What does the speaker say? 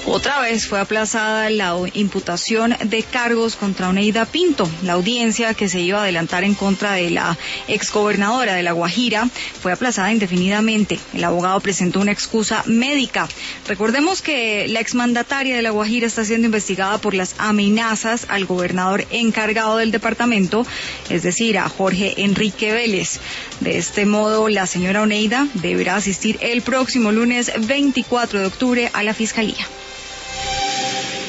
Otra vez fue aplazada la imputación de cargos contra Oneida Pinto. La audiencia que se iba a adelantar en contra de la exgobernadora de La Guajira fue aplazada indefinidamente. El abogado presentó una excusa médica. Recordemos que la exmandataria de La Guajira está siendo investigada por las amenazas al gobernador encargado del departamento, es decir, a Jorge Enrique Vélez. De este modo, la señora Oneida deberá asistir el próximo lunes 24 de octubre a la Fiscalía.